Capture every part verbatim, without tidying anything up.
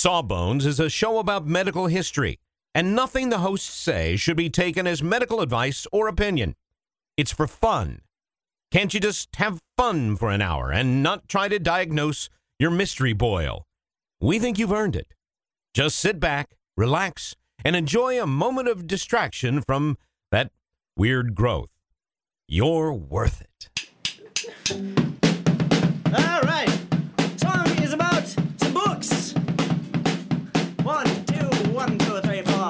Sawbones is a show about medical history, and nothing the hosts say should be taken as medical advice or opinion. It's for fun. Can't you just have fun for an hour and not try to diagnose your mystery boil? We think you've earned it. Just sit back, relax, and enjoy a moment of distraction from that weird growth. You're worth it. All right. Song is about some books. One, two, one, two, three, four.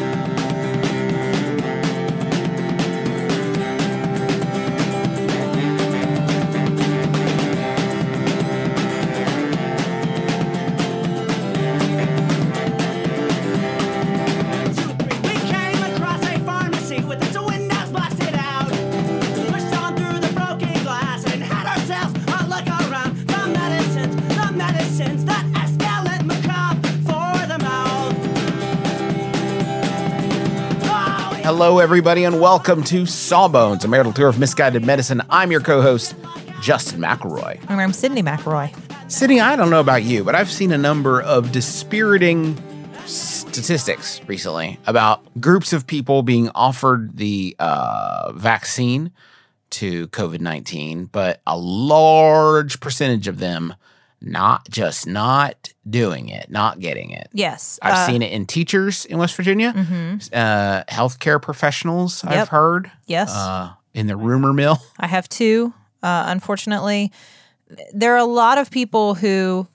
Hello, everybody, and welcome to Sawbones, a marital tour of misguided medicine. I'm your co-host, Justin McElroy. And I'm Sydney McElroy. Sydney, I don't know about you, but I've seen a number of dispiriting statistics recently about groups of people being offered the uh, vaccine to covid nineteen, but a large percentage of them not just not doing it, not getting it. Yes. I've uh, seen it in teachers in West Virginia, mm-hmm. uh, healthcare professionals, Yep. I've heard. Yes. Uh, in the rumor mill. I have two, uh, unfortunately. There are a lot of people who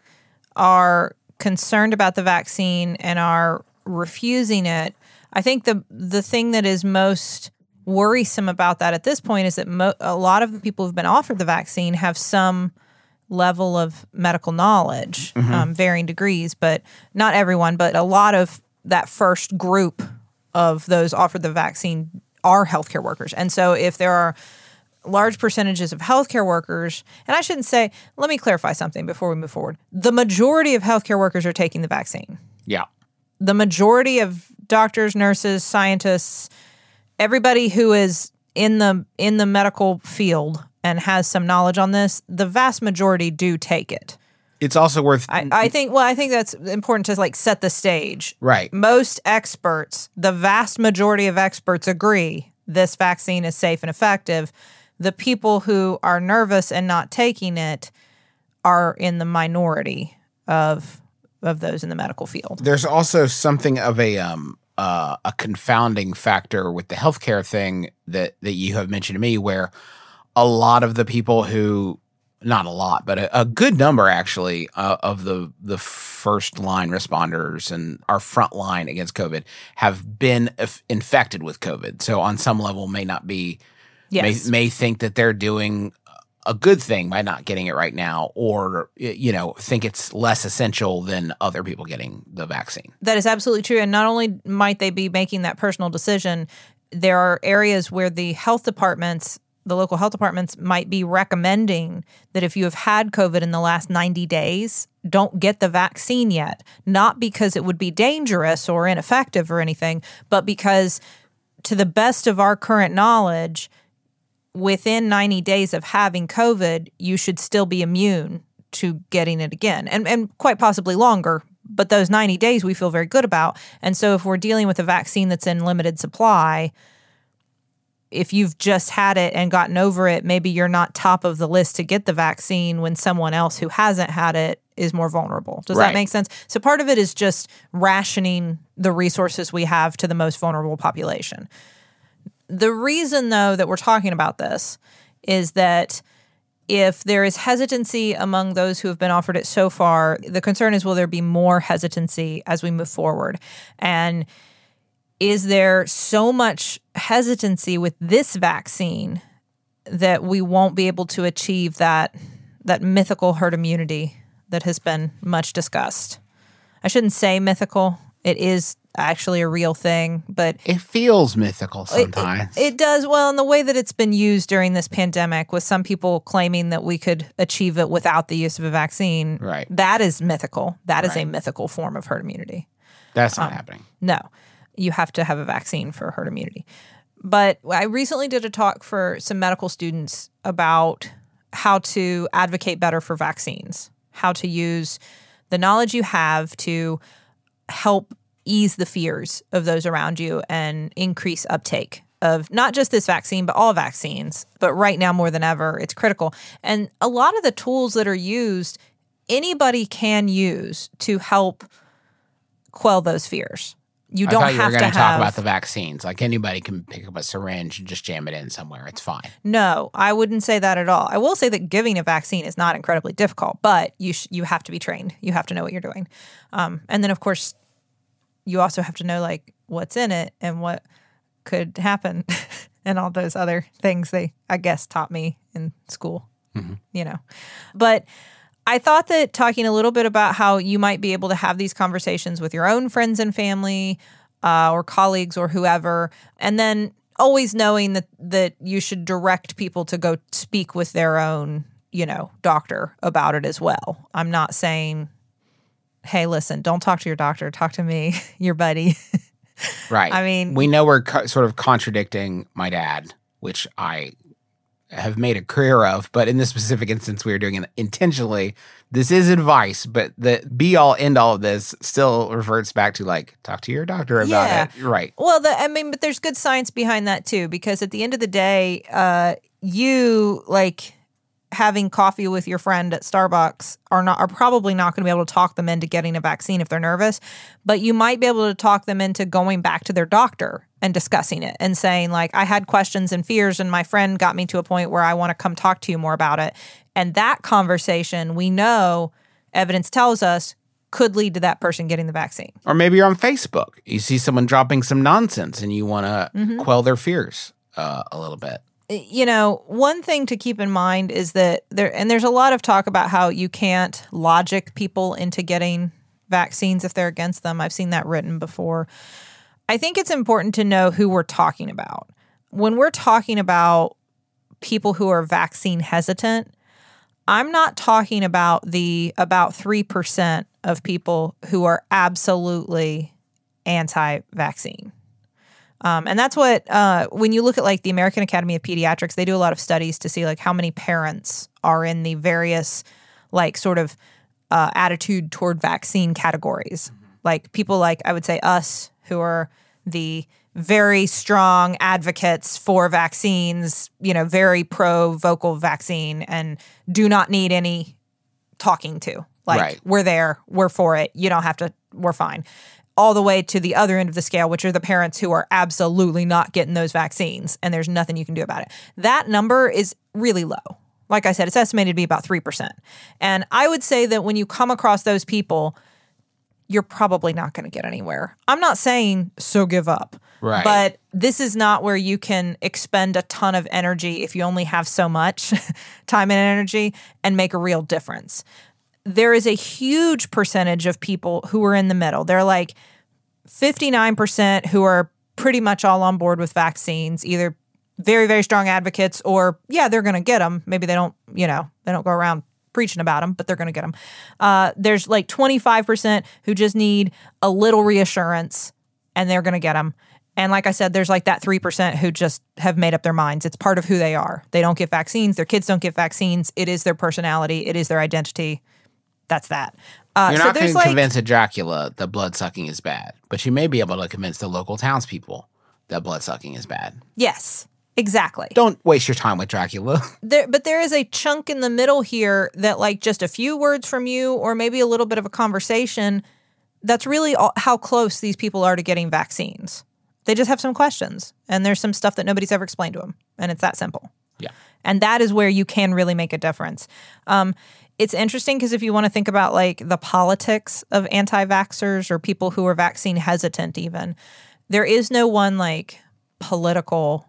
are concerned about the vaccine and are refusing it. I think the the thing that is most worrisome about that at this point is that mo- a lot of the people who've been offered the vaccine have some level of medical knowledge, mm-hmm. um, varying degrees, but not everyone, but a lot of that first group of those offered the vaccine are healthcare workers. And so if there are large percentages of healthcare workers, and I shouldn't say, let me clarify something before we move forward. The majority of healthcare workers are taking the vaccine. Yeah. The majority of doctors, nurses, scientists, everybody who is in the in the medical field and has some knowledge on this, the vast majority do take it. It's also worth... I, I think, well, I think that's important to like set the stage. Right. Most experts, the vast majority of experts agree this vaccine is safe and effective. The people who are nervous and not taking it are in the minority of of those in the medical field. There's also something of a um uh, a confounding factor with the healthcare thing that, that you have mentioned to me, where a lot of the people who, not a lot, but a, a good number actually uh, of the the first line responders and our front line against COVID have been f- infected with COVID. So on some level may not be, Yes. may, may think that they're doing a good thing by not getting it right now, or, you know, think it's less essential than other people getting the vaccine. That is absolutely true. And not only might they be making that personal decision, there are areas where the health departments, the local health departments might be recommending that if you have had COVID in the last ninety days, don't get the vaccine yet. Not because it would be dangerous or ineffective or anything, but because to the best of our current knowledge, within ninety days of having COVID, you should still be immune to getting it again, and and quite possibly longer. But those ninety days we feel very good about. And so if we're dealing with a vaccine that's in limited supply, if you've just had it and gotten over it, maybe you're not top of the list to get the vaccine when someone else who hasn't had it is more vulnerable. Does Right. that make sense? So part of it is just rationing the resources we have to the most vulnerable population. The reason, though, that we're talking about this is that if there is hesitancy among those who have been offered it so far, the concern is, will there be more hesitancy as we move forward? And is there so much hesitancy with this vaccine that we won't be able to achieve that that mythical herd immunity that has been much discussed? I shouldn't say mythical. It is actually a real thing, but It feels mythical it, sometimes. it, it does. Well, in the way that it's been used during this pandemic, with some people claiming that we could achieve it without the use of a vaccine, Right. that is mythical. That is a Right. mythical form of herd immunity. That's not happening. No, you have to have a vaccine for herd immunity. But I recently did a talk for some medical students about how to advocate better for vaccines, how to use the knowledge you have to help ease the fears of those around you and increase uptake of not just this vaccine, but all vaccines. But right now, more than ever, it's critical. And a lot of the tools that are used, anybody can use to help quell those fears. You don't I thought you have were to going to have talk about the vaccines. Like anybody can pick up a syringe and just jam it in somewhere. It's fine. No, I wouldn't say that at all. I will say that giving a vaccine is not incredibly difficult, but you sh- you have to be trained. You have to know what you're doing. Um, and then, of course, you also have to know like what's in it and what could happen and all those other things they, I guess, taught me in school, mm-hmm. you know. But I thought that talking a little bit about how you might be able to have these conversations with your own friends and family uh, or colleagues or whoever, and then always knowing that, that you should direct people to go speak with their own, you know, doctor about it as well. I'm not saying, hey, listen, don't talk to your doctor. Talk to me, your buddy. Right. I mean, we know we're co- sort of contradicting my dad, which I have made a career of, but in this specific instance, we are doing it intentionally. This is advice, but the be all end all of this still reverts back to like, talk to your doctor about Yeah. it. Right. Well, the, I mean, but there's good science behind that too, because at the end of the day, uh, you like having coffee with your friend at Starbucks are not are probably not going to be able to talk them into getting a vaccine if they're nervous, but you might be able to talk them into going back to their doctor and discussing it and saying like, I had questions and fears and my friend got me to a point where I want to come talk to you more about it. And that conversation, we know evidence tells us could lead to that person getting the vaccine. Or maybe you're on Facebook. You see someone dropping some nonsense and you want to Mm-hmm. quell their fears uh, a little bit. You know, one thing to keep in mind is that there, and there's a lot of talk about how you can't logic people into getting vaccines if they're against them. I've seen that written before. I think it's important to know who we're talking about. When we're talking about people who are vaccine hesitant, I'm not talking about the about three percent of people who are absolutely anti-vaccine. Um, and that's what, uh, when you look at like the American Academy of Pediatrics, they do a lot of studies to see like how many parents are in the various like sort of uh, attitude toward vaccine categories. Mm-hmm. Like people like, I would say us who are the very strong advocates for vaccines, you know, very pro vocal vaccine and do not need any talking to. Like Right. we're there, we're for it. You don't have to, we're fine. All the way to the other end of the scale, which are the parents who are absolutely not getting those vaccines, and there's nothing you can do about it. That number is really low. Like I said, it's estimated to be about three percent. And I would say that when you come across those people, you're probably not going to get anywhere. I'm not saying so give up. Right. But this is not where you can expend a ton of energy if you only have so much time and energy and make a real difference. There is a huge percentage of people who are in the middle. They're like fifty-nine percent who are pretty much all on board with vaccines, either very, very strong advocates or, yeah, they're going to get them. Maybe they don't, you know, they don't go around preaching about them, but they're going to get them. Uh, there's like twenty-five percent who just need a little reassurance and they're going to get them. And like I said, there's like that three percent who just have made up their minds. It's part of who they are. They don't get vaccines. Their kids don't get vaccines. It is their personality. It is their identity. That's that. Uh, You're so not going there's to like, convince a Dracula that blood sucking is bad, but you may be able to convince the local townspeople that blood sucking is bad. yes, exactly. Don't waste your time with Dracula. There, but there is a chunk in the middle here that like just a few words from you or maybe a little bit of a conversation, that's really all, how close these people are to getting vaccines. They just have some questions and there's some stuff that nobody's ever explained to them. And it's that simple. Yeah. And that is where you can really make a difference. Um, it's interesting because if you want to think about like the politics of anti-vaxxers or people who are vaccine hesitant even, there is no one like political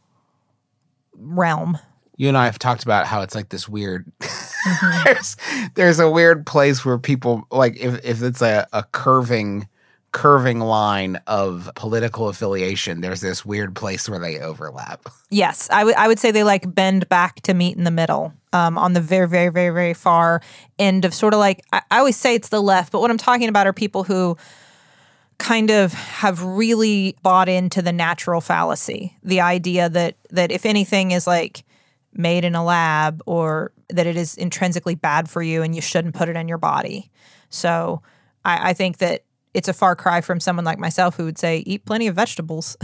realm. You and I have talked about how it's like this weird, mm-hmm. there's, there's a weird place where people, like if, if it's a, a curving, curving line of political affiliation, there's this weird place where they overlap. Yes, I would I would say they like bend back to meet in the middle um, on the very, very, very, very far end of sort of like, I, I always say it's the left, but what I'm talking about are people who kind of have really bought into the natural fallacy, the idea that that if anything is like made in a lab or that it is intrinsically bad for you and you shouldn't put it in your body. So I, I think that it's a far cry from someone like myself who would say, eat plenty of vegetables,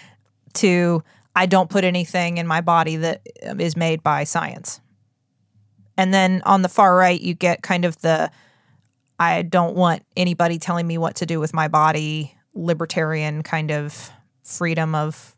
to I don't put anything in my body that is made by science. And then on the far right, you get kind of the, I don't want anybody telling me what to do with my body, libertarian kind of freedom of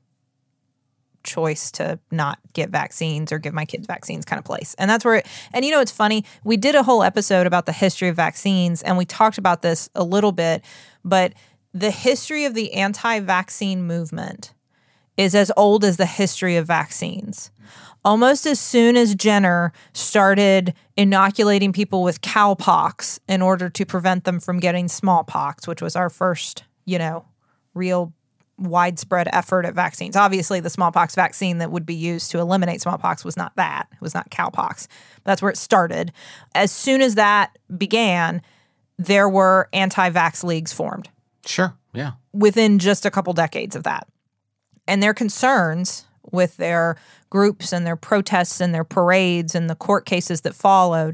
choice to not get vaccines or give my kids vaccines kind of place. And that's where, it, and you know, it's funny. We did a whole episode about the history of vaccines, and we talked about this a little bit, but the history of the anti-vaccine movement is as old as the history of vaccines. Almost as soon as Jenner started inoculating people with cowpox in order to prevent them from getting smallpox, which was our first, you know, real widespread effort at vaccines. Obviously, the smallpox vaccine that would be used to eliminate smallpox was not that. It was not cowpox. But that's where it started. As soon as that began, there were anti-vax leagues formed. Sure, yeah. Within just a couple decades of that. And their concerns with their groups and their protests and their parades and the court cases that followed,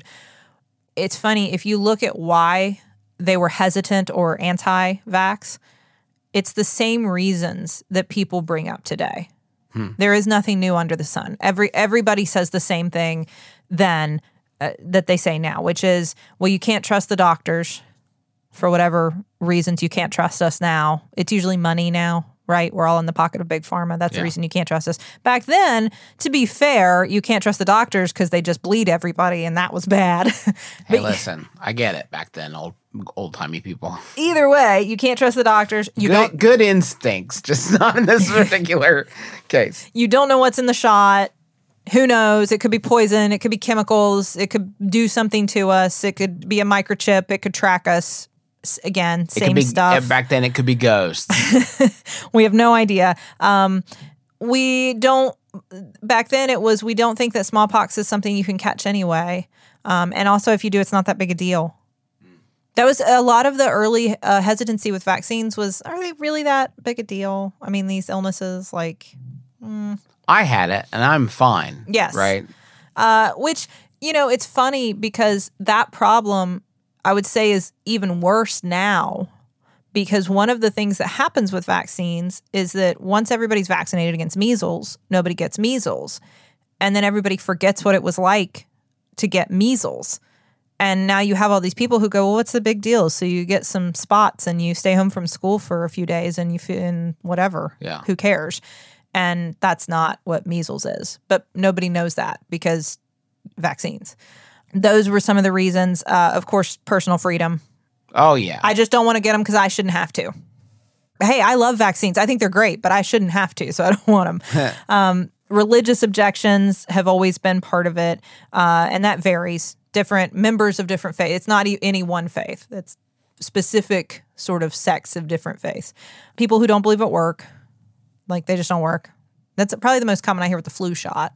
it's funny, if you look at why they were hesitant or anti-vax, it's the same reasons that people bring up today. Hmm. There is nothing new under the sun. Every everybody says the same thing then uh, that they say now, which is, well, you can't trust the doctors for whatever reasons you can't trust us now. It's usually money now, right? We're all in the pocket of big pharma. That's yeah. the reason you can't trust us. Back then, to be fair, you can't trust the doctors because they just bleed everybody, and that was bad. Hey, listen, I get it. Back then, old old-timey people. Either way, you can't trust the doctors. You good, don't, good instincts, just not in this particular case. You don't know what's in the shot. Who knows? It could be poison. It could be chemicals. It could do something to us. It could be a microchip. It could track us. Again, same it could be, stuff. Back then, it could be ghosts. We have no idea. Um, we don't, back then it was, we don't think that smallpox is something you can catch anyway. Um, and also, if you do, it's not that big a deal. That was a lot of the early uh, hesitancy with vaccines was, are they really that big a deal? I mean, these illnesses, like... Mm. I had it, and I'm fine. Yes. Right? Uh, which, you know, it's funny because that problem, I would say, is even worse now, because one of the things that happens with vaccines is that once everybody's vaccinated against measles, nobody gets measles. And then everybody forgets what it was like to get measles. And now you have all these people who go, well, what's the big deal? So you get some spots and you stay home from school for a few days and you feel in whatever. Yeah. Who cares? And that's not what measles is. But nobody knows that because vaccines. Those were some of the reasons. Uh, of course, personal freedom. Oh, yeah. I just don't want to get them because I shouldn't have to. Hey, I love vaccines. I think they're great, but I shouldn't have to, so I don't want them. um, religious objections have always been part of it, uh, and that varies. Different members of different faiths. It's not e- any one faith. It's specific sort of sects of different faiths. People who don't believe it work, like they just don't work. That's probably the most common I hear with the flu shot.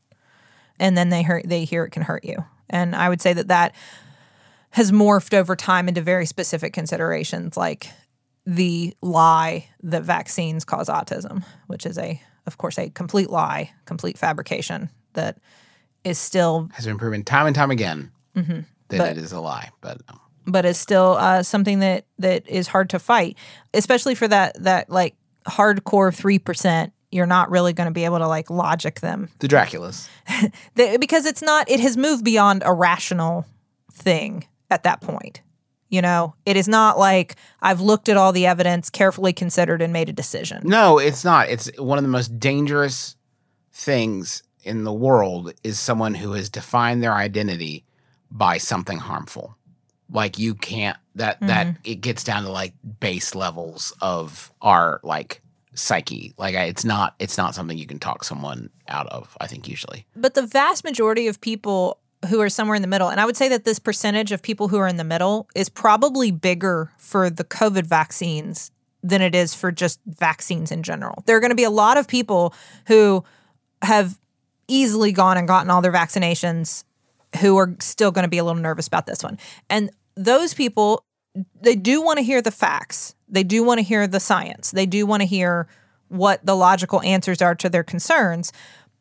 And then they hear, they hear it can hurt you. And I would say that that has morphed over time into very specific considerations, like the lie that vaccines cause autism, which is a, of course, a complete lie, complete fabrication that is still has been proven time and time again mm-hmm. that but, it is a lie, but no. but is still uh, something that that is hard to fight, especially for that that like hardcore three percent. You're not really going to be able to like logic them. The Draculas, the, because it's not. It has moved beyond a rational thing at that point. You know, it is not like I've looked at all the evidence, carefully considered, and made a decision. No, it's not. It's one of the most dangerous things in the world is someone who has defined their identity by something harmful. Like you can't, that, mm-hmm. that it gets down to like base levels of our like psyche. Like I, it's not, it's not something you can talk someone out of, I think usually. But the vast majority of people who are somewhere in the middle, and I would say that this percentage of people who are in the middle is probably bigger for the COVID vaccines than it is for just vaccines in general. There are going to be a lot of people who have easily gone and gotten all their vaccinations who are still going to be a little nervous about this one. And those people, they do want to hear the facts. They do want to hear the science. They do want to hear what the logical answers are to their concerns.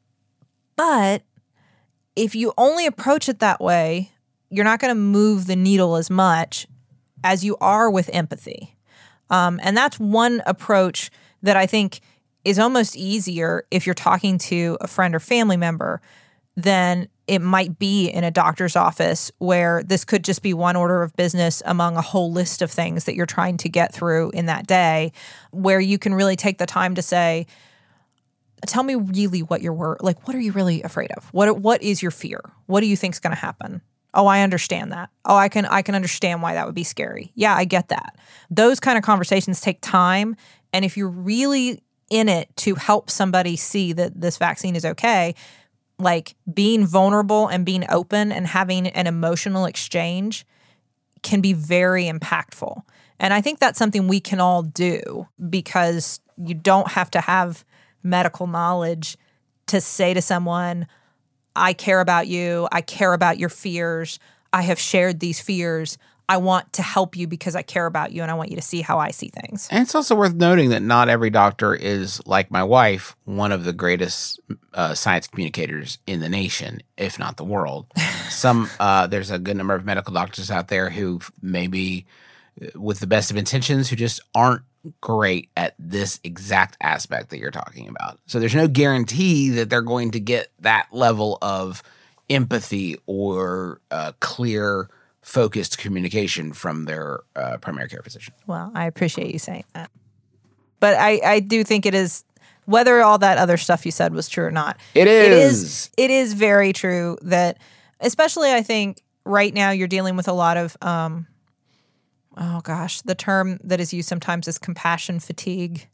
But if you only approach it that way, you're not going to move the needle as much as you are with empathy. Um, and that's one approach that I think is almost easier if you're talking to a friend or family member than it might be in a doctor's office, where this could just be one order of business among a whole list of things that you're trying to get through in that day, where you can really take the time to say, tell me really what you're wor- like, what are you really afraid of? What what is your fear? What do you think is going to happen? Oh, I understand that. Oh, I can I can understand why that would be scary. Yeah, I get that. Those kind of conversations take time. And if you're really in it to help somebody see that this vaccine is okay, like being vulnerable and being open and having an emotional exchange can be very impactful. And I think that's something we can all do, because you don't have to have medical knowledge to say to someone, I care about you. I care about your fears. I have shared these fears. I want to help you because I care about you and I want you to see how I see things. And it's also worth noting that not every doctor is, like my wife, one of the greatest uh, science communicators in the nation, if not the world. Some uh, there's a good number of medical doctors out there who maybe, with the best of intentions, who just aren't great at this exact aspect that you're talking about. So there's no guarantee that they're going to get that level of empathy or uh, clear, focused communication from their uh, primary care physician. Well, I appreciate you saying that. But I, I do think it is, whether all that other stuff you said was true or not. It is. It is, it is very true that, especially I think right now you're dealing with a lot of, um, oh gosh, the term that is used sometimes is compassion fatigue.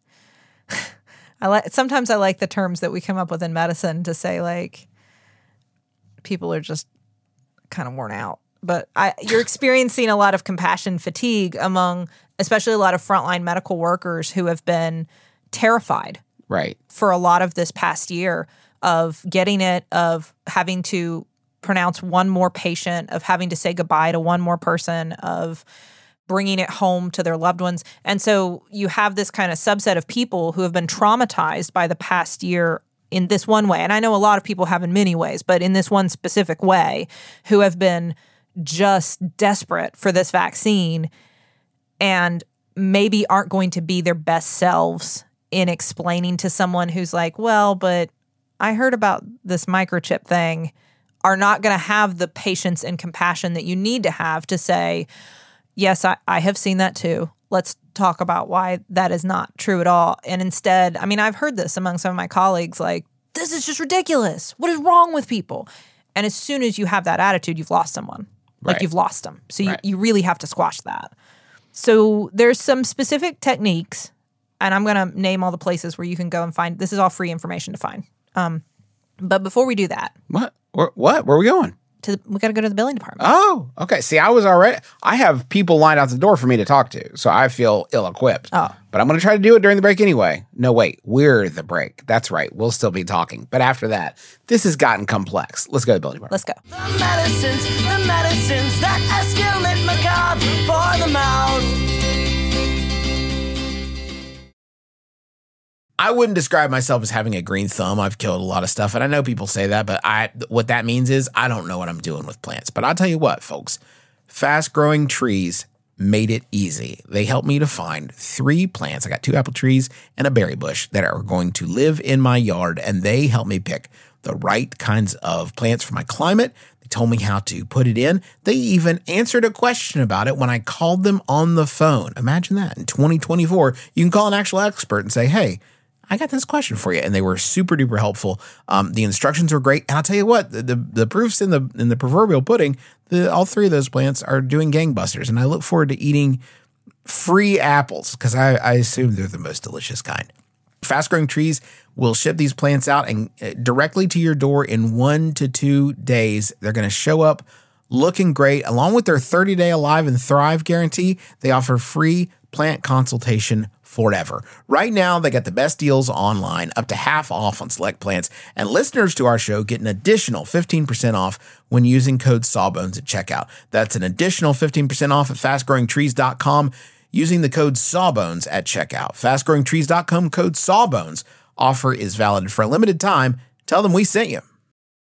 I like sometimes I like the terms that we come up with in medicine to say, like, people are just kind of worn out. But I, you're experiencing a lot of compassion fatigue among, especially a lot of frontline medical workers who have been terrified, right, for a lot of this past year of getting it, of having to pronounce one more patient, of having to say goodbye to one more person, of bringing it home to their loved ones. And so you have this kind of subset of people who have been traumatized by the past year in this one way. And I know a lot of people have in many ways, but in this one specific way, who have been just desperate for this vaccine and maybe aren't going to be their best selves in explaining to someone who's like, well, but I heard about this microchip thing, are not going to have the patience and compassion that you need to have to say, yes, I, I have seen that too. Let's talk about why that is not true at all. And instead, I mean, I've heard this among some of my colleagues, like, this is just ridiculous. What is wrong with people? And as soon as you have that attitude, you've lost someone. Like, right. You've lost them. So you, right. you really have to squash that. So there's some specific techniques, and I'm going to name all the places where you can go and find. This is all free information to find. Um, but before we do that. What? Where, what? Where are we going? To the, we got to go to the billing department. Oh, okay. See, I was already, I have people lined out the door for me to talk to, so I feel ill-equipped. Oh. But I'm going to try to do it during the break anyway. No, wait, we're the break. That's right. We'll still be talking. But after that, this has gotten complex. Let's go to the billing department. Let's go. The medicines, the medicines that escalate macabre for the mouth. I wouldn't describe myself as having a green thumb. I've killed a lot of stuff, and I know people say that, but I what that means is I don't know what I'm doing with plants. But I'll tell you what, folks, Fast Growing Trees made it easy. They helped me to find three plants. I got two apple trees and a berry bush that are going to live in my yard, and they helped me pick the right kinds of plants for my climate. They told me how to put it in. They even answered a question about it when I called them on the phone. Imagine that. In twenty twenty-four, you can call an actual expert and say, hey, I got this question for you. And they were super duper helpful. Um, the instructions were great. And I'll tell you what, the, the, the proof's in the in the proverbial pudding. The, all three of those plants are doing gangbusters. And I look forward to eating free apples because I, I assume they're the most delicious kind. Fast Growing Trees will ship these plants out and uh, directly to your door in one to two days. They're going to show up looking great. Along with their thirty-day Alive and Thrive guarantee, they offer free plant consultation forever. Right now, they got the best deals online, up to half off on select plants, and listeners to our show get an additional fifteen percent off when using code Sawbones at checkout. That's an additional fifteen percent off at fast growing trees dot com using the code Sawbones at checkout. fast growing trees dot com, code Sawbones. Offer is valid for a limited time. Tell them we sent you.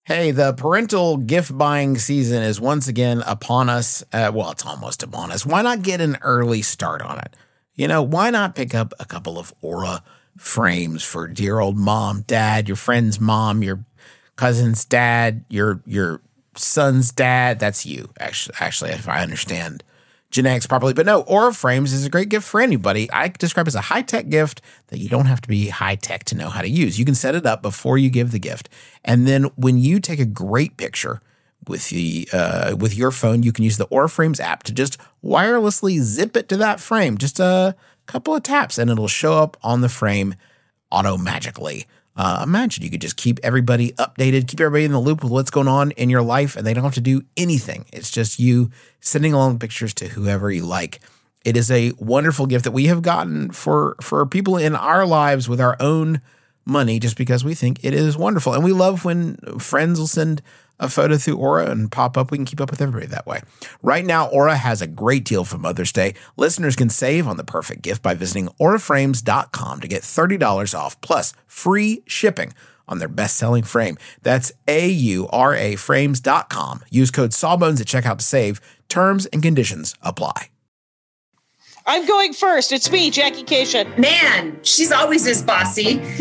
Hey, the parental gift buying season is once again upon us. Uh, well, it's almost upon us. Why not get an early start on it? You know, why not pick up a couple of Aura frames for dear old mom, dad, your friend's mom, your cousin's dad, your your son's dad? That's you, actually, actually, if I understand genetics properly. But no, Aura frames is a great gift for anybody. I describe it as a high-tech gift that you don't have to be high-tech to know how to use. You can set it up before you give the gift. And then when you take a great picture with the uh, with your phone, you can use the Aura Frames app to just wirelessly zip it to that frame. Just a couple of taps and it'll show up on the frame auto-magically. Uh, imagine you could just keep everybody updated, keep everybody in the loop with what's going on in your life, and they don't have to do anything. It's just you sending along pictures to whoever you like. It is a wonderful gift that we have gotten for, for people in our lives with our own money just because we think it is wonderful. And we love when friends will send a photo through Aura and pop up. We can keep up with everybody that way. Right now, Aura has a great deal for Mother's Day. Listeners can save on the perfect gift by visiting aura frames dot com to get thirty dollars off plus free shipping on their best-selling frame. That's A U R A frames dot com. Use code Sawbones at checkout to save. Terms and conditions apply. I'm going first. It's me, Jackie Cation. Man, she's always this bossy. Uh,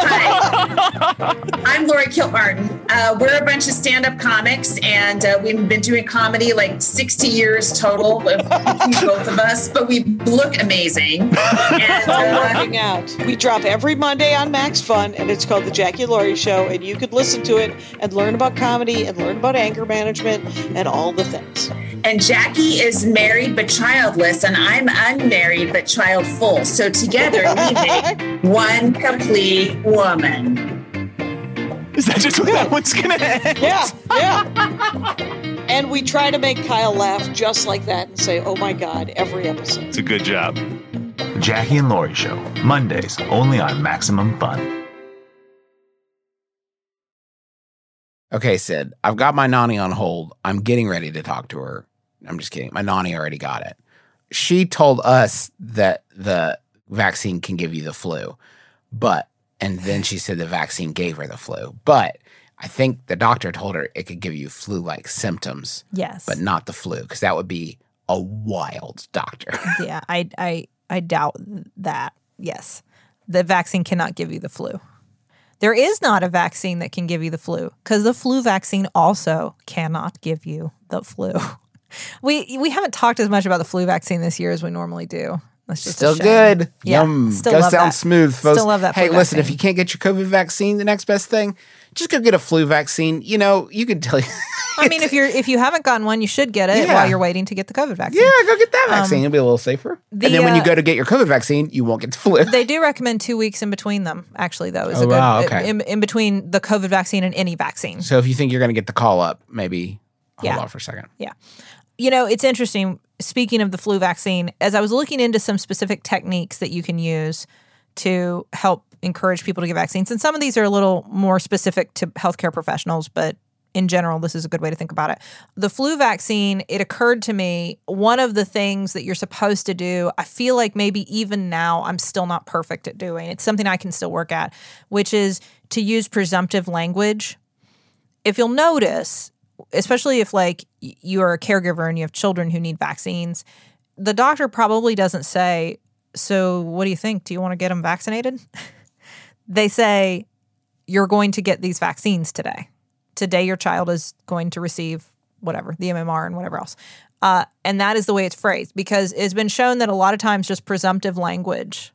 hi, I'm Lori Kilmartin. Uh, we're a bunch of stand-up comics, and uh, we've been doing comedy like sixty years total, with both of us, but we look amazing. And, uh, working out. We drop every Monday on Max Fun, and it's called The Jackie and Lori Show, and you could listen to it and learn about comedy and learn about anger management and all the things. And Jackie is married but childless, and I'm unmarried but childful. So together we make one complete woman. Is that just what yeah. that one's gonna end? Yeah, yeah. And we try to make Kyle laugh just like that and say, oh my God, every episode. It's a good job. Jackie and Lori Show, Mondays, only on Maximum Fun. Okay, Sid, I've got my nanny on hold. I'm getting ready to talk to her. I'm just kidding. My nanny already got it. She told us that the vaccine can give you the flu, but, and then she said the vaccine gave her the flu, but I think the doctor told her it could give you flu-like symptoms. Yes. But not the flu, because that would be a wild doctor. Yeah, I, I, I doubt that. Yes. The vaccine cannot give you the flu. There is not a vaccine that can give you the flu because the flu vaccine also cannot give you the flu. We we haven't talked as much about the flu vaccine this year as we normally do. That's just still good. Yeah, Yum. still Goes love down that. smooth, folks. Still love that Hey, flu listen, vaccine. if you can't get your COVID vaccine, the next best thing, just go get a flu vaccine. You know, you can tell you. I mean, if you're if you haven't gotten one, you should get it Yeah. while you're waiting to get the COVID vaccine. Yeah, go get that Um, vaccine. It'll be a little safer. the, and then when you uh, go to get your COVID vaccine, you won't get the flu. They do recommend two weeks in between them. Actually, though, is Oh, a good wow, okay. in, in between the COVID vaccine and any vaccine. So if you think you're going to get the call up, maybe hold Yeah. off for a second. Yeah. You know, it's interesting. Speaking of the flu vaccine, as I was looking into some specific techniques that you can use to help encourage people to get vaccines, and some of these are a little more specific to healthcare professionals, but in general, this is a good way to think about it. The flu vaccine, it occurred to me, one of the things that you're supposed to do, I feel like maybe even now I'm still not perfect at doing. It's something I can still work at, which is to use presumptive language. If you'll notice, especially if like you are a caregiver and you have children who need vaccines, the doctor probably doesn't say, so what do you think? Do you want to get them vaccinated? They say, you're going to get these vaccines today. Today your child is going to receive whatever, the M M R and whatever else. Uh, and that is the way it's phrased, because it's been shown that a lot of times just presumptive language,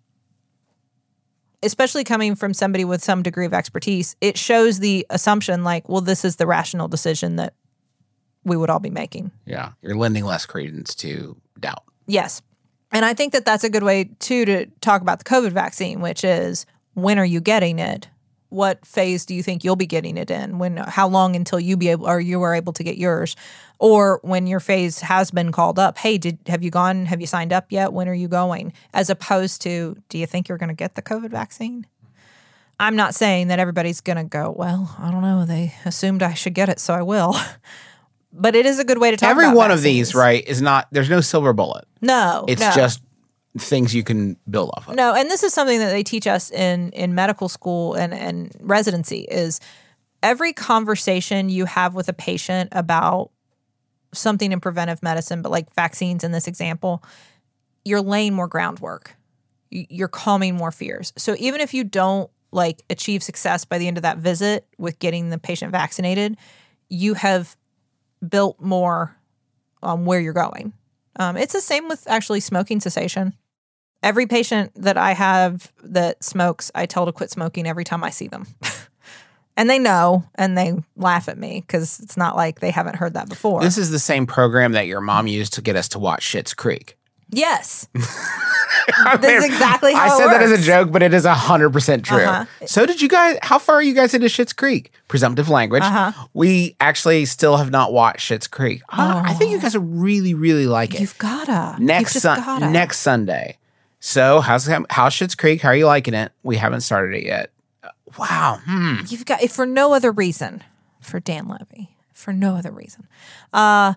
especially coming from somebody with some degree of expertise, it shows the assumption like, well, this is the rational decision that we would all be making. Yeah. You're lending less credence to doubt. Yes. And I think that that's a good way, too, to talk about the COVID vaccine, which is, when are you getting it? What phase do you think you'll be getting it in? When, how long until you be able, or you are able to get yours? Or when your phase has been called up, hey, did have you gone? Have you signed up yet? When are you going? As opposed to, do you think you're going to get the COVID vaccine? I'm not saying that everybody's going to go, well, I don't know. They assumed I should get it, so I will. But it is a good way to talk Every about one of vaccines. these, right, is not, there's no silver bullet. No. It's no. just things you can build off of. No, and this is something that they teach us in, in medical school and, and residency is every conversation you have with a patient about something in preventive medicine, but like vaccines in this example, you're laying more groundwork. You're calming more fears. So even if you don't like achieve success by the end of that visit with getting the patient vaccinated, you have built more on where you're going. Um, it's the same with actually smoking cessation. Every patient that I have that smokes, I tell to quit smoking every time I see them. And they know, and they laugh at me because it's not like they haven't heard that before. This is the same program that your mom used to get us to watch Schitt's Creek. Yes. This is exactly how I it said that as a works. joke, but it is one hundred percent true. Uh-huh. So did you guys, how far are you guys into Schitt's Creek? Presumptive language. Uh-huh. We actually still have not watched Schitt's Creek. Uh, I think you guys would really, really like it. You've gotta. next You've just sun- gotta. next Sunday. So how's how's Schitt's Creek? How are you liking it? We haven't started it yet. Uh, Wow. Hmm. You've got, if for no other reason, for Dan Levy, for no other reason. Uh,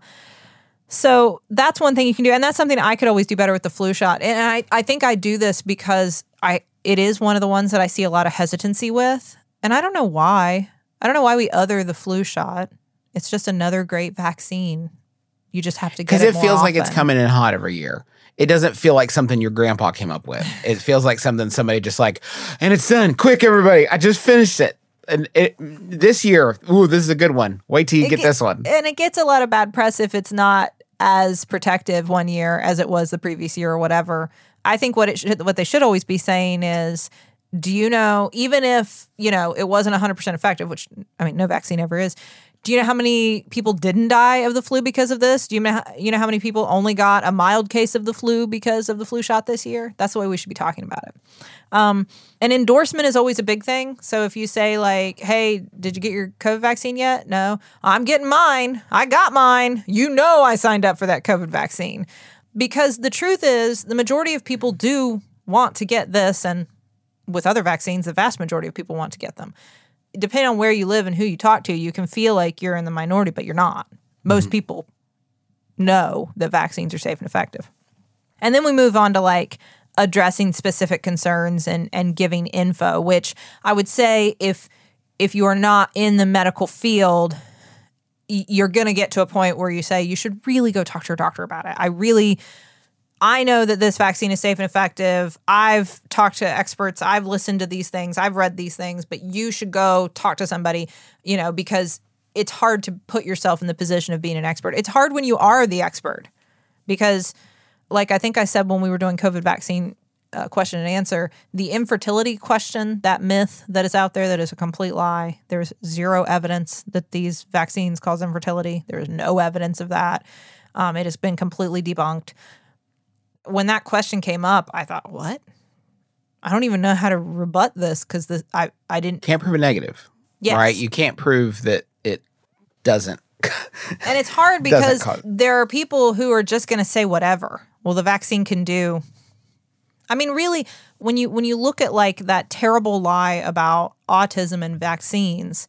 so that's one thing you can do. And that's something I could always do better with the flu shot. And I, I think I do this because I it is one of the ones that I see a lot of hesitancy with. And I don't know why. I don't know why we other the flu shot. It's just another great vaccine. You just have to get Because it it more feels like it's often. coming in hot every year. It doesn't feel like something your grandpa came up with. It feels like something somebody just like, and it's done. Quick, everybody. I just finished it. And it, this year, ooh, this is a good one. Wait till you It get ge- this one. And it gets a lot of bad press if it's not as protective one year as it was the previous year or whatever. I think what it should, what they should always be saying is, do you know, even if, you know, it wasn't one hundred percent effective, which, I mean, no vaccine ever is, do you know how many people didn't die of the flu because of this? Do you know, you know how many people only got a mild case of the flu because of the flu shot this year? That's the way we should be talking about it. Um, an endorsement is always a big thing. So if you say like, hey, did you get your COVID vaccine yet? No, I'm getting mine. I got mine. You know I signed up for that COVID vaccine. Because the truth is, the majority of people do want to get this, and with other vaccines, the vast majority of people want to get them. Depending on where you live and who you talk to, you can feel like you're in the minority, but you're not. Most mm-hmm. people know that vaccines are safe and effective. And then we move on to like addressing specific concerns and, and giving info, which I would say if if you are not in the medical field, y- you're going to get to a point where you say you should really go talk to your doctor about it. I really... I know that this vaccine is safe and effective. I've talked to experts. I've listened to these things. I've read these things, but you should go talk to somebody, you know, because it's hard to put yourself in the position of being an expert. It's hard when you are the expert because, like I think I said when we were doing COVID vaccine uh, question and answer, the infertility question, that myth that is out there that is a complete lie. There's zero evidence that these vaccines cause infertility. There is no evidence of that. Um, it has been completely debunked. When that question came up, I thought, what? I don't even know how to rebut this because this I, I didn't... Can't prove a negative. Yes. Right? You can't prove that it doesn't. And it's hard because cause... there are people who are just going to say whatever. Well, the vaccine can do... I mean, really, when you when you look at like that terrible lie about autism and vaccines,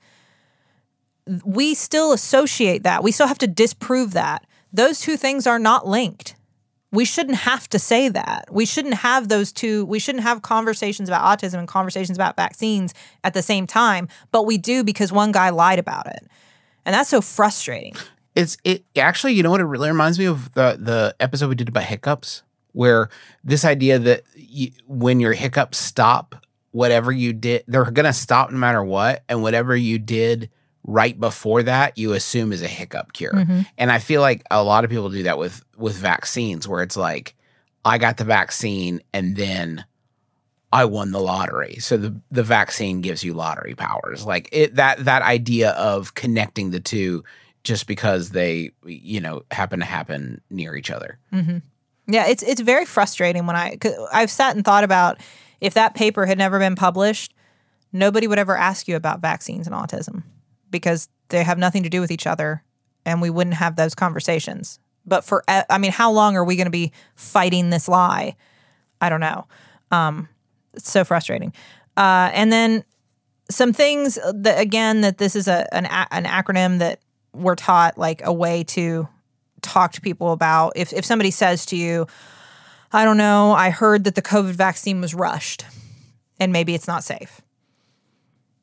we still associate that. We still have to disprove that. Those two things are not linked. We shouldn't have to say that. We shouldn't have those two. We shouldn't have conversations about autism and conversations about vaccines at the same time, but we do because one guy lied about it. And that's so frustrating. It's it actually, you know what it really reminds me of? The the episode we did about hiccups, where this idea that you, when your hiccups stop, whatever you did, they're going to stop no matter what. And whatever you did right before that, you assume is a hiccup cure. Mm-hmm. And I feel like a lot of people do that with, with vaccines, where it's like, I got the vaccine and then I won the lottery. So the, the vaccine gives you lottery powers. Like it, that, that idea of connecting the two just because they, you know, happen to happen near each other. Mm-hmm. Yeah. It's, it's very frustrating when I, 'cause I've sat and thought about if that paper had never been published, nobody would ever ask you about vaccines and autism, because they have nothing to do with each other and we wouldn't have those conversations. But for, I mean, how long are we going to be fighting this lie? I don't know. Um, it's so frustrating. Uh, and then some things that, again, that this is a an, an acronym that we're taught, like a way to talk to people about. If, if somebody says to you, I don't know, I heard that the COVID vaccine was rushed and maybe it's not safe.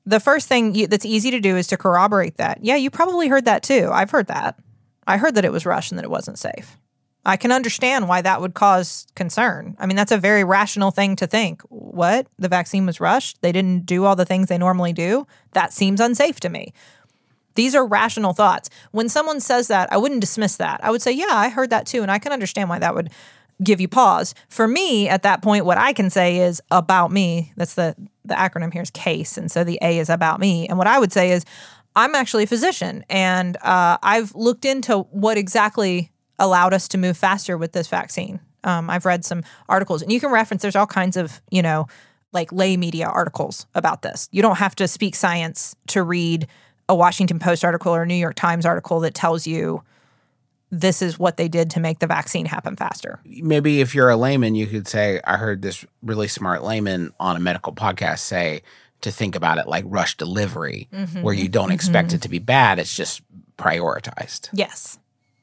the first thing you, that's easy to do is to corroborate that. Yeah, you probably heard that too. I've heard that. I heard that it was rushed and that it wasn't safe. I can understand why that would cause concern. I mean, that's a very rational thing to think. What? The vaccine was rushed? They didn't do all the things they normally do? That seems unsafe to me. These are rational thoughts. When someone says that, I wouldn't dismiss that. I would say, yeah, I heard that too, and I can understand why that would give you pause. For me, at that point, what I can say is about me. That's the, the acronym here is CASE, and so the A is about me. And what I would say is, I'm actually a physician, and uh, I've looked into what exactly allowed us to move faster with this vaccine. Um, I've read some articles, and you can reference, there's all kinds of, you know, like lay media articles about this. You don't have to speak science to read a Washington Post article or a New York Times article that tells you this is what they did to make the vaccine happen faster. Maybe if you're a layman, you could say, I heard this really smart layman on a medical podcast say to think about it like rush delivery, mm-hmm, where you don't mm-hmm. expect it to be bad. It's just prioritized. Yes.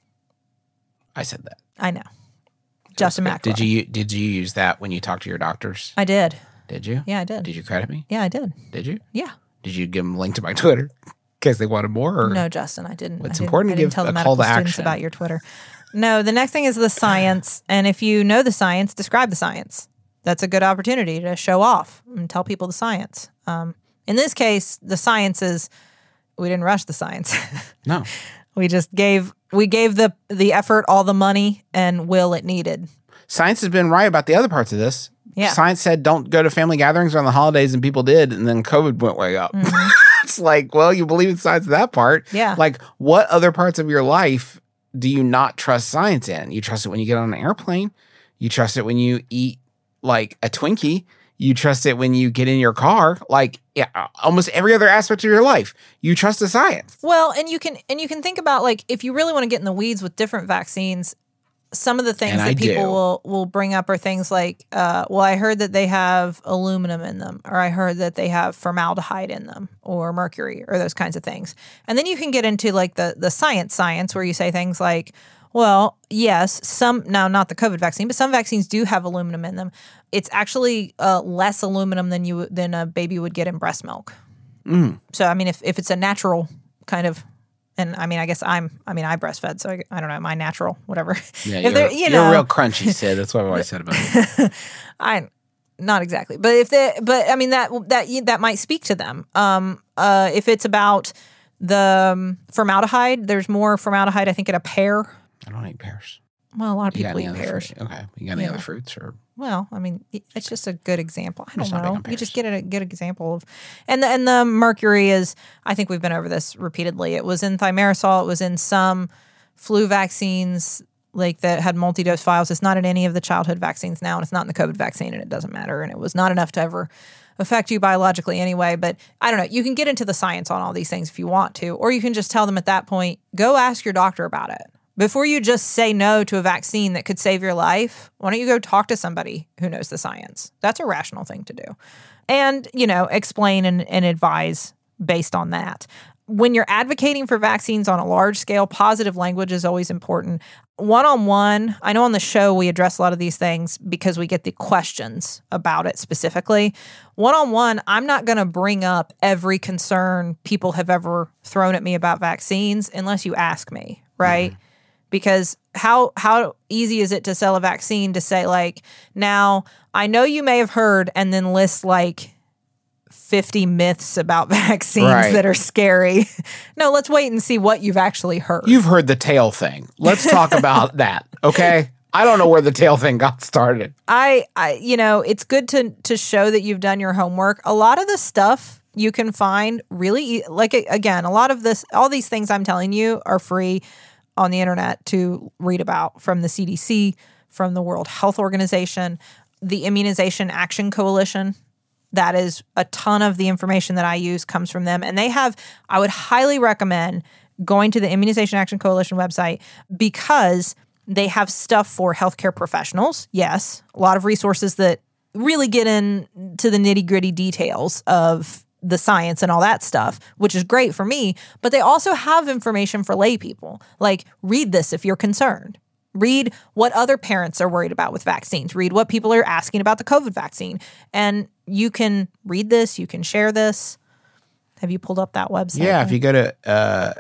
I said that. I know. Justin McElroy. Did you did you use that when you talked to your doctors? I did. Did you? Yeah, I did. Did you credit me? Yeah, I did. Did you? Yeah. Did you give them a link to my Twitter in case they wanted more? Or? No, Justin, I didn't. It's I important didn't, to I didn't give tell a the call to students action about your Twitter. No, the next thing is the science, and if you know the science, describe the science. That's a good opportunity to show off and tell people the science. Um, in this case, the science is we didn't rush the science. No. We just gave we gave the the effort all the money and will it needed. Science has been right about the other parts of this. Yeah. Science said don't go to family gatherings around the holidays, and people did, and then COVID went way up. Mm-hmm. It's like, well, you believe in science in that part. Yeah. Like, what other parts of your life do you not trust science in? You trust it when you get on an airplane. You trust it when you eat like a Twinkie. You trust it when you get in your car. Like, yeah, almost every other aspect of your life, you trust the science. Well, and you can and you can think about, like, if you really want to get in the weeds with different vaccines, some of the things And that I people do. will will bring up are things like, uh, well, I heard that they have aluminum in them, or I heard that they have formaldehyde in them, or mercury, or those kinds of things. And then you can get into like the the science science where you say things like, well, yes, some, now not the COVID vaccine, but some vaccines do have aluminum in them. It's actually uh, less aluminum than you than a baby would get in breast milk. Mm. So, I mean, if, if it's a natural kind of, and I mean, I guess I'm, I mean, I breastfed, so I, I don't know, my natural, whatever. Yeah, if you're, they're, you you're know, real crunchy, Sid. That's what I've always said about you. I, not exactly, but if they, but I mean that that that might speak to them. Um, uh, if it's about the um, formaldehyde, there's more formaldehyde, I think, in a pear. I don't eat pears. Well, a lot of You got people any eat other pears. fruit? Okay. You got any Yeah. other fruits or? Well, I mean, it's just a good example. I just don't not big know. on You just pears. get a good example of, and the and the mercury is. I think we've been over this repeatedly. It was in thimerosal. It was in some flu vaccines, like that had multi-dose vials. It's not in any of the childhood vaccines now, and it's not in the COVID vaccine, and it doesn't matter. And it was not enough to ever affect you biologically anyway. But I don't know. You can get into the science on all these things if you want to, or you can just tell them at that point, go ask your doctor about it. Before you just say no to a vaccine that could save your life, why don't you go talk to somebody who knows the science? That's a rational thing to do. And, you know, explain and, and advise based on that. When you're advocating for vaccines on a large scale, positive language is always important. One-on-one, I know on the show we address a lot of these things because we get the questions about it specifically. One-on-one, I'm not going to bring up every concern people have ever thrown at me about vaccines unless you ask me, right? Mm-hmm. Because how how easy is it to sell a vaccine to say, like, now, I know you may have heard, and then list, like, fifty myths about vaccines Right. that are scary. No, let's wait and see what you've actually heard. You've heard the tail thing. Let's talk about that, okay? I don't know where the tail thing got started. I, I, you know, it's good to to show that you've done your homework. A lot of the stuff you can find really, e- like, again, a lot of this, all these things I'm telling you are free on the internet to read about, from the C D C, from the World Health Organization, the Immunization Action Coalition. That is a ton of the information that I use comes from them. And they have, I would highly recommend going to the Immunization Action Coalition website because they have stuff for healthcare professionals. Yes, a lot of resources that really get into the nitty gritty details of the science and all that stuff, which is great for me. But they also have information for lay people. Like, read this if you're concerned. Read what other parents are worried about with vaccines. Read what people are asking about the COVID vaccine. And you can read this, you can share this. Have you pulled up that website? Yeah, if you go to uh,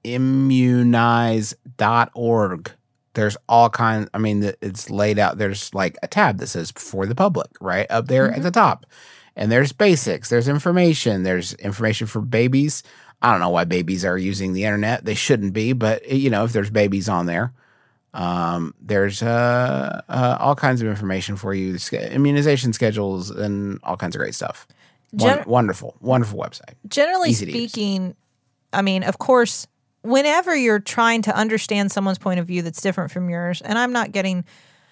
immunize dot org, there's all kinds. I mean, it's laid out. There's like a tab that says for the public right up there mm-hmm. at the top. And there's basics. There's information. There's information for babies. I don't know why babies are using the internet. They shouldn't be. But, you know, if there's babies on there, um, there's uh, uh, all kinds of information for you. Immunization schedules and all kinds of great stuff. Gen- wonderful, wonderful website. Generally Easy speaking, I mean, of course, whenever you're trying to understand someone's point of view that's different from yours, and I'm not getting,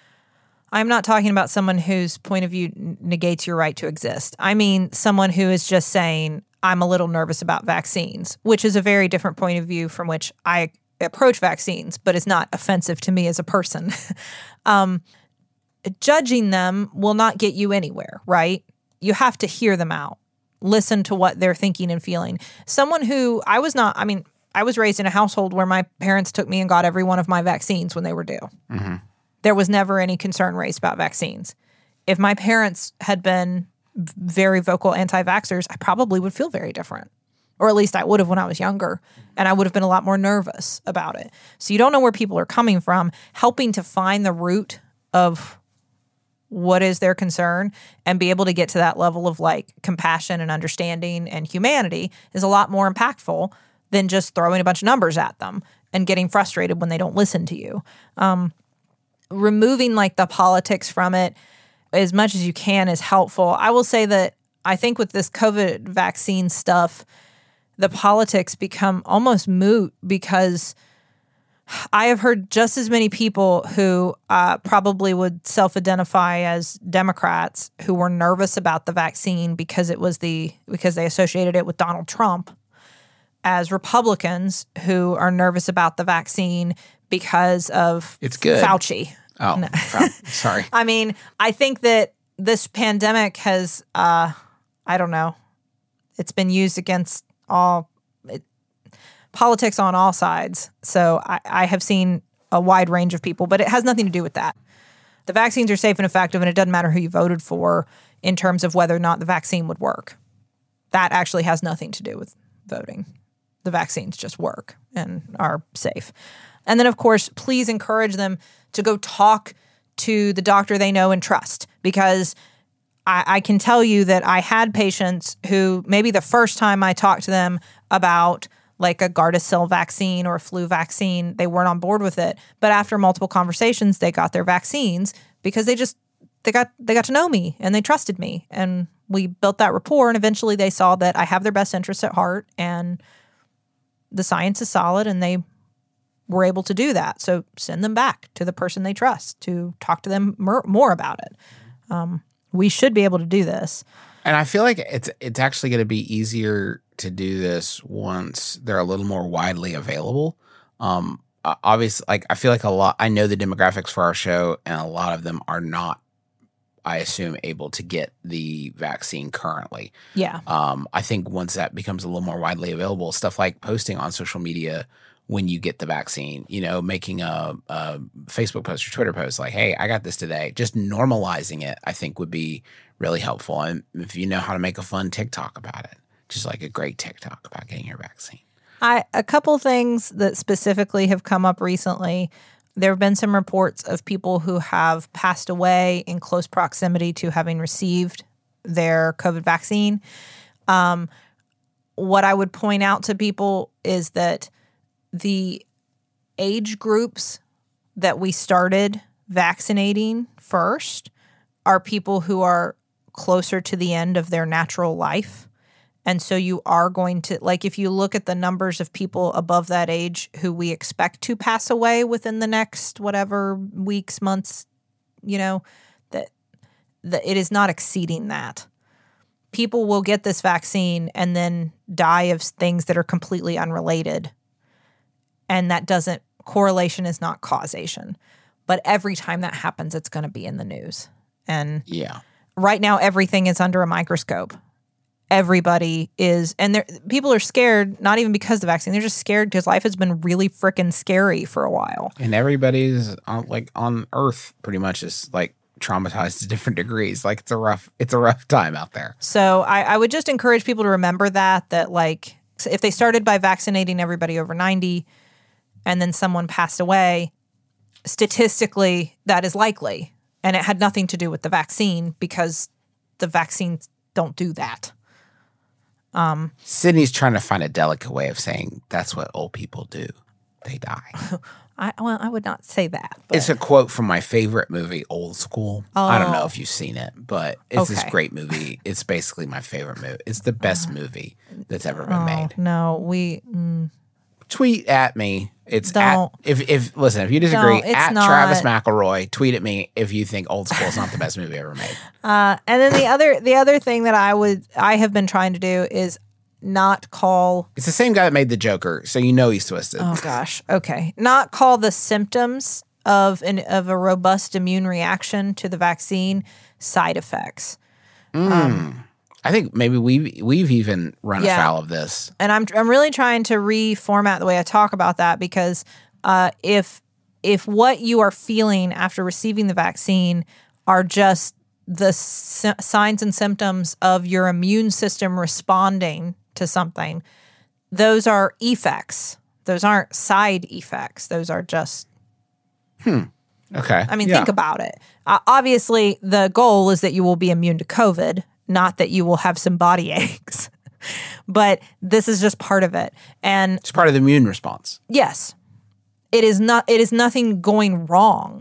I'm not talking about someone whose point of view negates your right to exist. I mean, someone who is just saying, I'm a little nervous about vaccines, which is a very different point of view from which I approach vaccines, but it's not offensive to me as a person. um, judging them will not get you anywhere, right? You have to hear them out, listen to what they're thinking and feeling. Someone who I was not, I mean, I was raised in a household where my parents took me and got every one of my vaccines when they were due. Mm-hmm. There was never any concern raised about vaccines. If my parents had been very vocal anti-vaxxers, I probably would feel very different. Or at least I would have when I was younger. And I would have been a lot more nervous about it. So you don't know where people are coming from. Helping to find the root of what is their concern and be able to get to that level of like compassion and understanding and humanity is a lot more impactful than just throwing a bunch of numbers at them and getting frustrated when they don't listen to you. Um, removing like the politics from it as much as you can is helpful. I will say that I think with this COVID vaccine stuff, the politics become almost moot because I have heard just as many people who uh, probably would self-identify as Democrats who were nervous about the vaccine because it was the because they associated it with Donald Trump, as Republicans who are nervous about the vaccine because of it's good. Fauci. Oh, no. Sorry. I mean, I think that this pandemic has, uh, I don't know, it's been used against all it, politics on all sides. So I, I have seen a wide range of people, but it has nothing to do with that. The vaccines are safe and effective, and it doesn't matter who you voted for in terms of whether or not the vaccine would work. That actually has nothing to do with voting. The vaccines just work and are safe. And then, of course, please encourage them to go talk to the doctor they know and trust, because I, I can tell you that I had patients who maybe the first time I talked to them about like a Gardasil vaccine or a flu vaccine, they weren't on board with it. But after multiple conversations, they got their vaccines because they just they got they got to know me and they trusted me. And we built that rapport, and eventually they saw that I have their best interests at heart and the science is solid, and they were able to do that. So send them back to the person they trust to talk to them more, more about it. Um, we should be able to do this. And I feel like it's it's actually going to be easier to do this once they're a little more widely available. Um, obviously, like I feel like a lot, I know the demographics for our show, and a lot of them are not, I assume, able to get the vaccine currently. Yeah. Um, I think once that becomes a little more widely available, stuff like posting on social media when you get the vaccine, you know, making a, a Facebook post or Twitter post like, hey, I got this today, just normalizing it, I think would be really helpful. And if you know how to make a fun TikTok about it, just like a great TikTok about getting your vaccine. I a couple things that specifically have come up recently. There have been some reports of people who have passed away in close proximity to having received their COVID vaccine. Um, what I would point out to people is that the age groups that we started vaccinating first are people who are closer to the end of their natural life. And so you are going to, like, if you look at the numbers of people above that age who we expect to pass away within the next whatever weeks, months, you know, that, that it is not exceeding that. People will get this vaccine and then die of things that are completely unrelated. And that doesn't, correlation is not causation. But every time that happens, it's going to be in the news. And yeah, right now, everything is under a microscope. Everybody is, and there, people are scared, not even because of the vaccine. They're just scared because life has been really freaking scary for a while. And everybody's on, like on Earth pretty much is like traumatized to different degrees. Like it's a rough, it's a rough time out there. So I, I would just encourage people to remember that, that like if they started by vaccinating everybody over ninety and then someone passed away, statistically that is likely. And it had nothing to do with the vaccine because the vaccines don't do that. Um, Sydney's trying to find a delicate way of saying that's what old people do. They die. I, well, I would not say that. But. It's a quote from my favorite movie, Old School. Oh. I don't know Oh. if you've seen it, but it's this Okay. great movie. It's basically my favorite movie. It's the best movie that's ever been Oh, made. no, we mm, Tweet at me. It's Don't. at if if listen if you disagree Don't, it's at not. Travis McElroy. Tweet at me if you think Old School is not the best movie ever made. Uh, and then the other the other thing that I would I have been trying to do is not call It's the same guy that made the Joker, so you know he's twisted. oh gosh okay not call the symptoms of an of a robust immune reaction to the vaccine side effects. Mm. Um, I think maybe we we've even run Yeah. afoul of this. And I'm I'm really trying to reformat the way I talk about that because uh, if if what you are feeling after receiving the vaccine are just the sy- signs and symptoms of your immune system responding to something, those are effects. Those aren't side effects. Those are just. Okay. I mean, Yeah. think about it. Uh, obviously, the goal is that you will be immune to COVID, not that you will have some body aches. But this is just part of it. And It's part of the immune response. yes, it is not. It is nothing going wrong.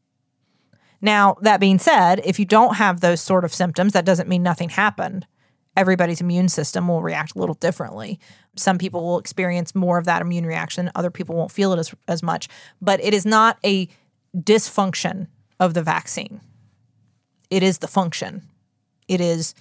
Now, that being said, if you don't have those sort of symptoms, that doesn't mean nothing happened. Everybody's immune system will react a little differently. Some people will experience more of that immune reaction. Other people won't feel it as, as much. But it is not a dysfunction of the vaccine. It is the function. It is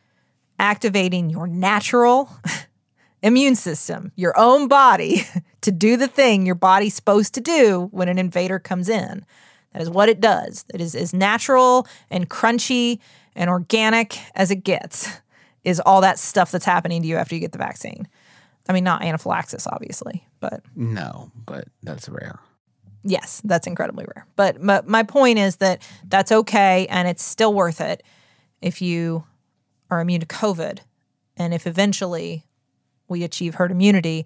activating your natural immune system, your own body, to do the thing your body's supposed to do when an invader comes in. That is what it does. It is as natural and crunchy and organic as it gets, is all that stuff that's happening to you after you get the vaccine. I mean, not anaphylaxis, obviously, but No, but that's rare. yes, that's incredibly rare. But my, my point is that that's okay, and it's still worth it if you are immune to COVID. And if eventually we achieve herd immunity,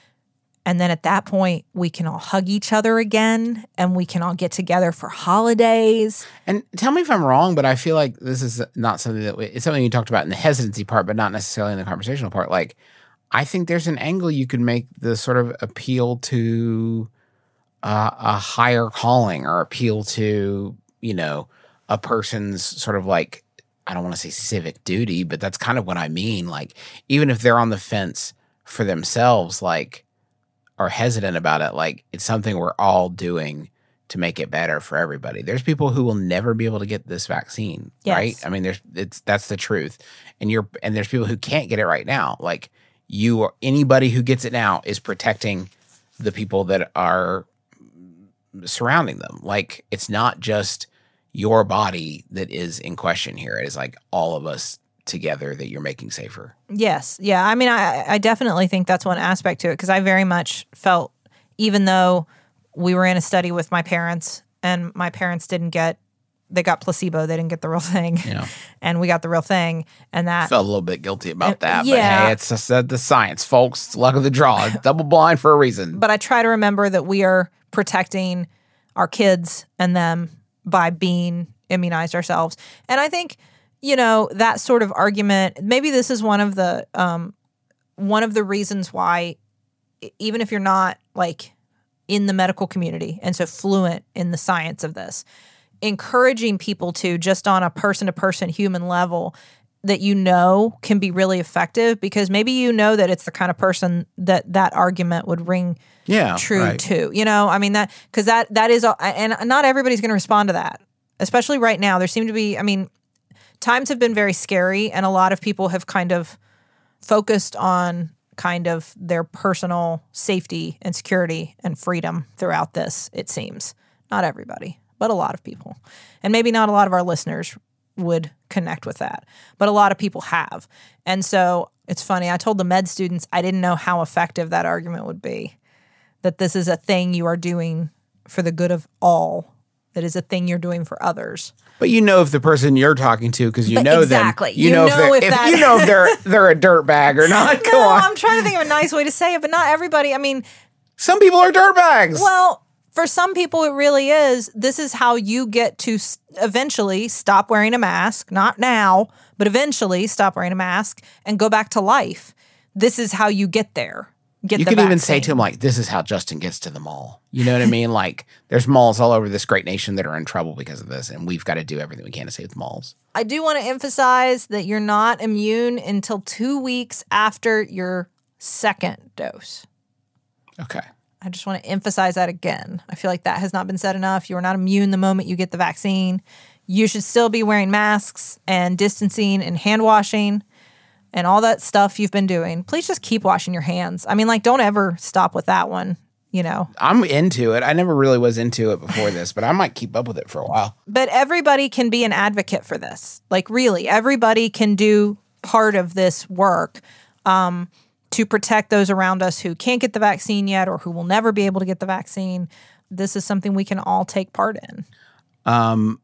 and then at that point, we can all hug each other again, and we can all get together for holidays. And tell me if I'm wrong, but I feel like this is not something that we, it's something you talked about in the hesitancy part, but not necessarily in the conversational part. Like, I think there's an angle you could make the sort of appeal to uh, a higher calling or appeal to, you know, a person's sort of like, I don't want to say civic duty, but that's kind of what I mean. Like, even if they're on the fence for themselves, like, are hesitant about it, like it's something we're all doing to make it better for everybody. There's people who will never be able to get this vaccine, Yes. right? I mean, there's it's that's the truth. And you're and there's people who can't get it right now. Like you or anybody who gets it now is protecting the people that are surrounding them. Like it's not just your body that is in question here. It is like all of us together that you're making safer. Yes. Yeah. I mean, I, I definitely think that's one aspect to it because I very much felt, even though we were in a study with my parents and my parents didn't get, they got placebo, they didn't get the real thing. Yeah. And we got the real thing. And that, Felt a little bit guilty about Uh, that. yeah. But hey, it's just, uh, the science, folks. It's luck of the draw. It's double blind for a reason. but I try to remember that we are protecting our kids and them by being immunized ourselves. And I think, you know, that sort of argument, maybe this is one of the um, one of the reasons why, e- even if you're not like in the medical community and so fluent in the science of this, encouraging people to just on a person to person human level that you know can be really effective because maybe you know that it's the kind of person that that argument would ring Yeah, true right. to. You know, I mean that because that that is a- and not everybody's going to respond to that, especially right now. There seem to be, I mean, times have been very scary, and a lot of people have kind of focused on kind of their personal safety and security and freedom throughout this. It seems not everybody, but a lot of people, and maybe not a lot of our listeners would connect with that, but a lot of people have. And so it's funny. I told the med students I didn't know how effective that argument would be. That this is a thing you are doing for the good of all that is a thing you're doing for others. But you know if the person you're talking to, because you But know exactly. them, you, You know, know if, if if that- you know if they're they're a dirtbag or not. Come No, on, I'm trying to think of a nice way to say it, but not everybody. I mean, some people are dirtbags. well, for some people, it really is. This is how you get to s- eventually stop wearing a mask. Not now, but eventually stop wearing a mask and go back to life. This is how you get there. Get you the could even say vaccine. to him like, "This is how Justin gets to the mall." You know what I mean? Like, there's malls all over this great nation that are in trouble because of this, and we've got to do everything we can to save the malls. I do want to emphasize that you're not immune until two weeks after your second dose. Okay. I just want to emphasize that again. I feel like that has not been said enough. You are not immune the moment you get the vaccine. You should still be wearing masks and distancing and hand washing and all that stuff you've been doing. Please just keep washing your hands. I mean, like, don't ever stop with that one, you know. I'm into it. I never really was into it before this, but I might keep up with it for a while. But everybody can be an advocate for this. Like, really, everybody can do part of this work um, to protect those around us who can't get the vaccine yet or who will never be able to get the vaccine. This is something we can all take part in. Um,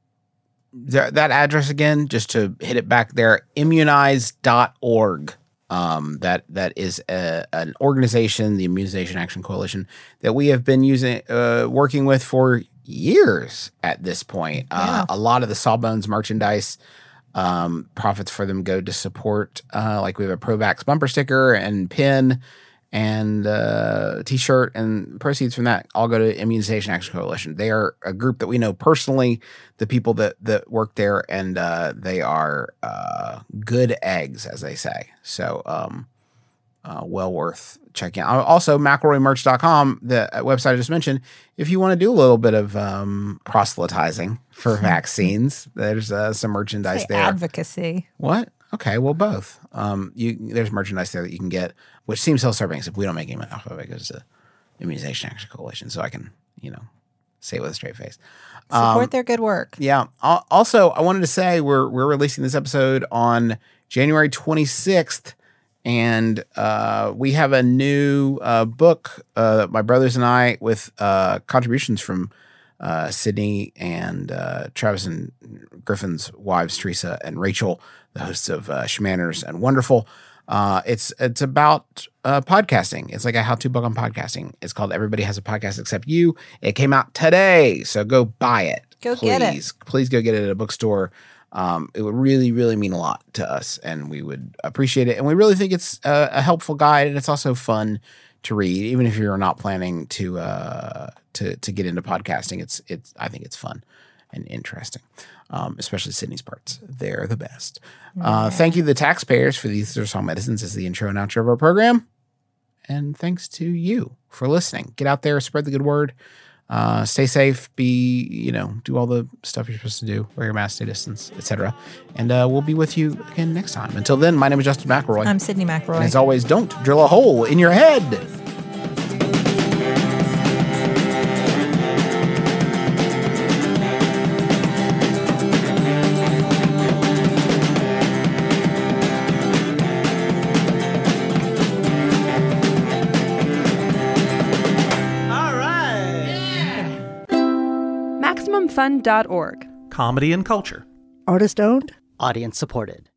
th- that address again, just to hit it back there, immunize dot org. Um, that that is a, an organization, the Immunization Action Coalition, that we have been using, uh, working with for years at this point. Uh, a lot of the Sawbones merchandise, um, profits for them go to support, uh, like we have a Provax bumper sticker and pin and uh, t-shirt, and proceeds from that all go to Immunization Action Coalition. They are a group that we know personally, the people that that work there, and uh, they are uh, good eggs, as they say. So um, uh, well worth checking out. Also, McElroy Merch dot com, the website I just mentioned, if you want to do a little bit of um, proselytizing for vaccines, there's uh, some merchandise Say there. advocacy. What? Okay, well, both. Um, you there's merchandise there that you can get, which seems self-serving, except we don't make any money off of it. It goes to Immunization Action Coalition, so I can, you know, say it with a straight face. Support Um, their good work. Yeah. Al- Also, I wanted to say we're we're releasing this episode on January twenty-sixth, and uh, we have a new uh, book. Uh, my brothers and I, with uh, contributions from uh, Sydney and uh, Travis and Griffin's wives, Teresa and Rachel, the hosts of uh, Schmanners and Wonderful. Uh, it's it's about uh, podcasting. It's like a how-to book on podcasting. It's called Everybody Has a Podcast Except You. It came out today, so go buy it. Go please. get it. Please go get it at a bookstore. Um, it would really, really mean a lot to us, and we would appreciate it. And we really think it's a, a helpful guide, and it's also fun to read, even if you're not planning to uh, to to get into podcasting. It's it's I think it's fun and interesting, um, especially Sydney's parts. They're the best. Uh, thank you to the taxpayers for these These Are Song Medicines as the intro and outro of our program. And thanks to you for listening. Get out there, spread the good word. Uh, stay safe, be, you know, do all the stuff you're supposed to do, wear your mask, stay distance, et cetera. And uh, we'll be with you again next time. Until then, my name is Justin McElroy. I'm Sydney McElroy. And as always, don't drill a hole in your head. All right. Maximum Fun dot org. Comedy and culture. Artist owned? Audience supported.